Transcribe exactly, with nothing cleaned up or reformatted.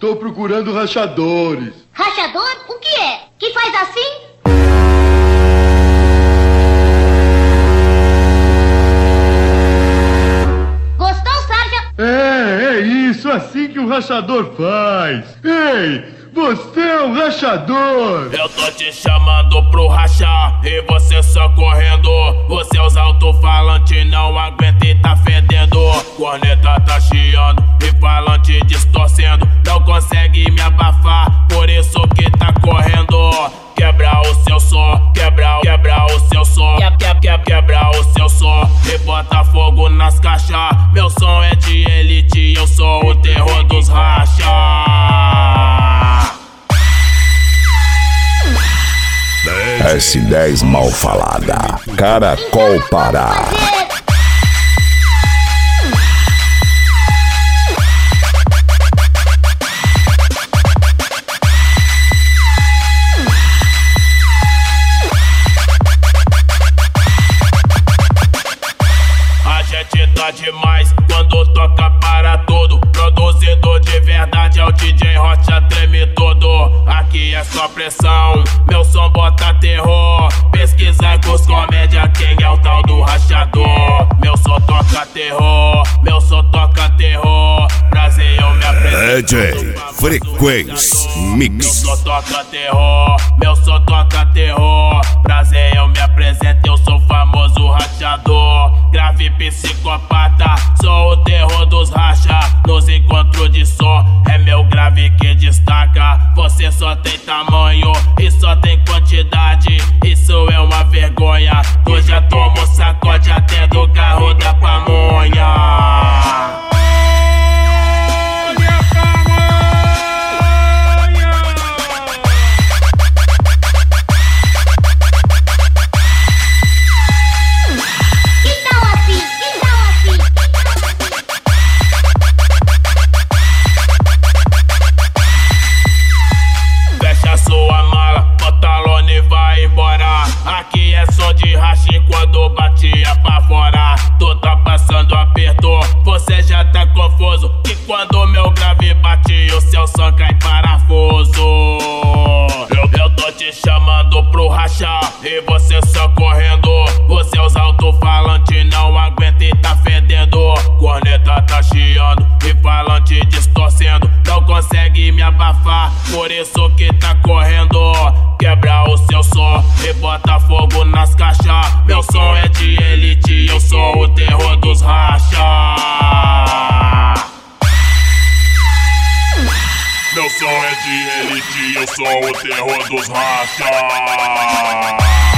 Tô procurando rachadores. Rachador? O que é? Que faz assim? Gostou, Sarja? É, é isso, assim que o rachador faz. Ei, você é um rachador. Eu tô te chamando pro rachar e você só correndo. Os seus alto-falantes não aguenta e tá fedendo. Corneta tá chiando e falante distorcendo. Não consegue me abafar, por isso que tá correndo. Quebra o seu som, quebra, quebra o seu som, quebra, quebra, quebra o seu som e bota fogo nas caixas. Meu som é de elite, eu sou o terror dos racha. S dez mal falada, Caracol Pará. A gente tá demais quando toca para tudo. Produzido de verdade é o D J Rocha, treme todo. Aqui é só pressão, meu som bota terror. Pesquisa com os comédia, quem é o tal do rachador. Meu som toca terror, meu som toca terror. Prazer, eu me apresento. D J Frequência Mix. Meu som toca terror, meu som toca terror. Prazer, eu me apresento, eu sou famoso rachador. Grave psicopata, sou o terror dos racha. Nos encontros de som, é meu grave que destaca. Você só tem tamanho e só tem quantidade. Isso é uma vergonha. Tu já tomou sacode até do carro da pamonha. Aqui é som de racha quando batia pra fora. Tu tá passando aperto, você já tá confuso. Que quando meu grave bate, o seu som cai parafuso. Eu, eu tô te chamando pro rachar e você só correndo. Os seus alto-falantes não aguenta e tá fedendo. Corneta tá chiando e falante distorcendo. Não consegue me abafar, por isso que tá correndo. Quebra o seu som e bota fogo nas caixas. Meu som é de elite, eu sou o terror dos racha. Meu som é de elite, eu sou o terror dos racha.